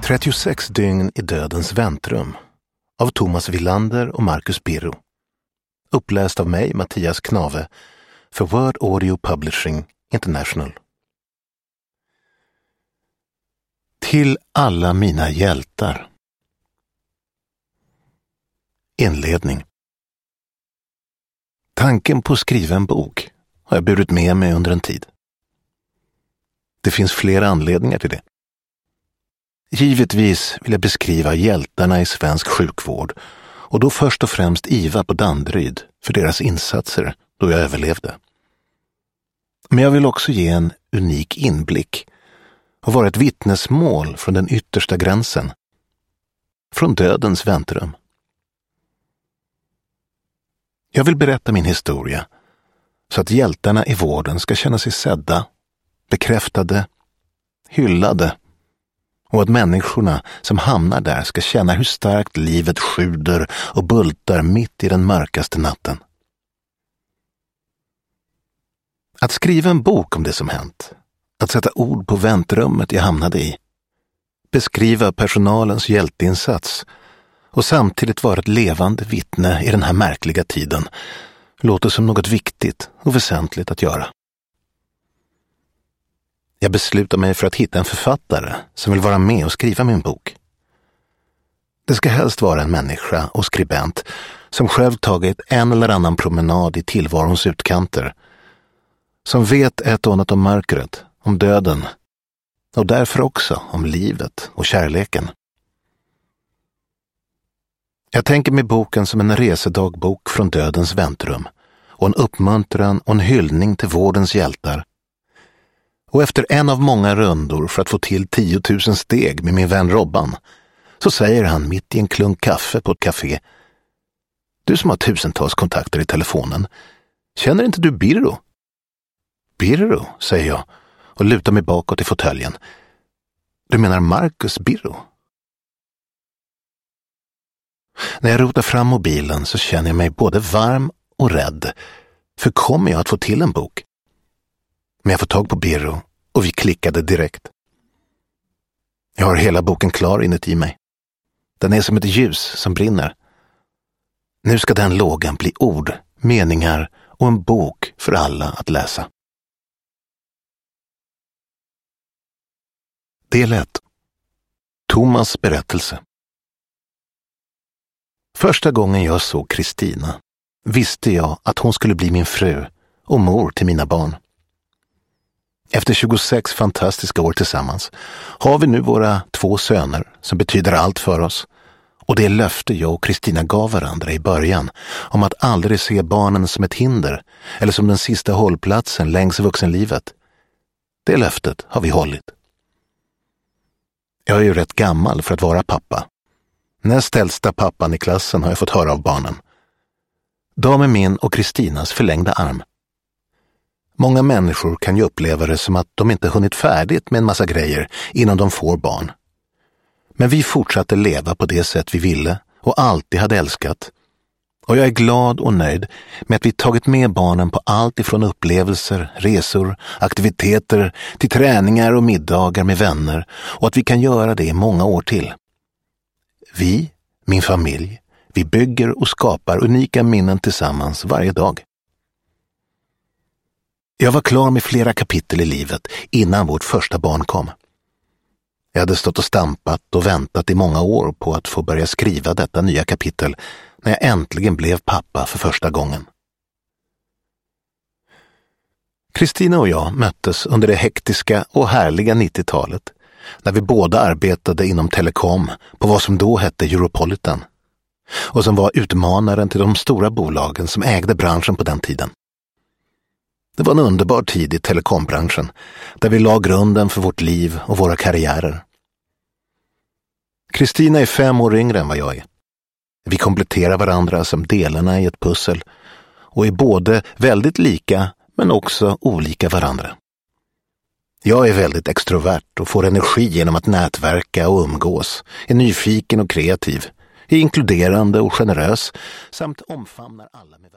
36 dygn i dödens väntrum av Thomas Wilander och Marcus Birro. Uppläst av mig, Mattias Knave, för Word Audio Publishing International. Till alla mina hjältar. Inledning. Tanken på att skriva en bok har jag burit med mig under en tid. Det finns flera anledningar till det. Givetvis vill jag beskriva hjältarna i svensk sjukvård och då först och främst IVA på Danderyd för deras insatser då jag överlevde. Men jag vill också ge en unik inblick och vara ett vittnesmål från den yttersta gränsen, från dödens väntrum. Jag vill berätta min historia så att hjältarna i vården ska känna sig sedda, bekräftade, hyllade och att människorna som hamnar där ska känna hur starkt livet sjuder och bultar mitt i den mörkaste natten. Att skriva en bok om det som hänt, att sätta ord på väntrummet jag hamnade i, beskriva personalens hjälteinsats och samtidigt vara ett levande vittne i den här märkliga tiden låter som något viktigt och väsentligt att göra. Jag beslutar mig för att hitta en författare som vill vara med och skriva min bok. Det ska helst vara en människa och skribent som själv tagit en eller annan promenad i tillvarons utkanter, som vet ett och annat om mörkret, om döden och därför också om livet och kärleken. Jag tänker mig boken som en resedagbok från dödens väntrum och en uppmuntran och en hyllning till vårdens hjältar. Och efter en av många rundor för att få till 10 000 steg med min vän Robban så säger han mitt i en klunk kaffe på ett café: "Du som har tusentals kontakter i telefonen, känner inte du Birro?" "Birro", säger jag och lutar mig bakåt i fåtöljen. "Du menar Marcus Birro?" När jag rotar fram mobilen så känner jag mig både varm och rädd, för kommer jag att få till en bok? Men jag får tag på Birro och vi klickade direkt. Jag har hela boken klar inuti mig. Den är som ett ljus som brinner. Nu ska den lågan bli ord, meningar och en bok för alla att läsa. Del 1. Thomas berättelse. Första gången jag såg Kristina visste jag att hon skulle bli min fru och mor till mina barn. Efter 26 fantastiska år tillsammans har vi nu våra 2 söner som betyder allt för oss, och det löfte jag och Kristina gav varandra i början om att aldrig se barnen som ett hinder eller som den sista hållplatsen längs vuxenlivet. Det löftet har vi hållit. Jag är ju rätt gammal för att vara pappa. Näst äldsta pappan i klassen har jag fått höra av barnen. De är min och Kristinas förlängda arm. Många människor kan ju uppleva det som att de inte hunnit färdigt med en massa grejer innan de får barn. Men vi fortsatte leva på det sätt vi ville och alltid hade älskat. Och jag är glad och nöjd med att vi tagit med barnen på allt ifrån upplevelser, resor, aktiviteter till träningar och middagar med vänner, och att vi kan göra det i många år till. Vi, min familj, vi bygger och skapar unika minnen tillsammans varje dag. Jag var klar med flera kapitel i livet innan vårt första barn kom. Jag hade stått och stampat och väntat i många år på att få börja skriva detta nya kapitel när jag äntligen blev pappa för första gången. Kristina och jag möttes under det hektiska och härliga 90-talet när vi båda arbetade inom telekom på vad som då hette Europolitan och som var utmanaren till de stora bolagen som ägde branschen på den tiden. Det var en underbar tid i telekombranschen där vi la grunden för vårt liv och våra karriärer. Kristina är 5 år yngre än vad jag är. Vi kompletterar varandra som delarna i ett pussel och är både väldigt lika men också olika varandra. Jag är väldigt extrovert och får energi genom att nätverka och umgås, är nyfiken och kreativ, är inkluderande och generös samt omfamnar alla med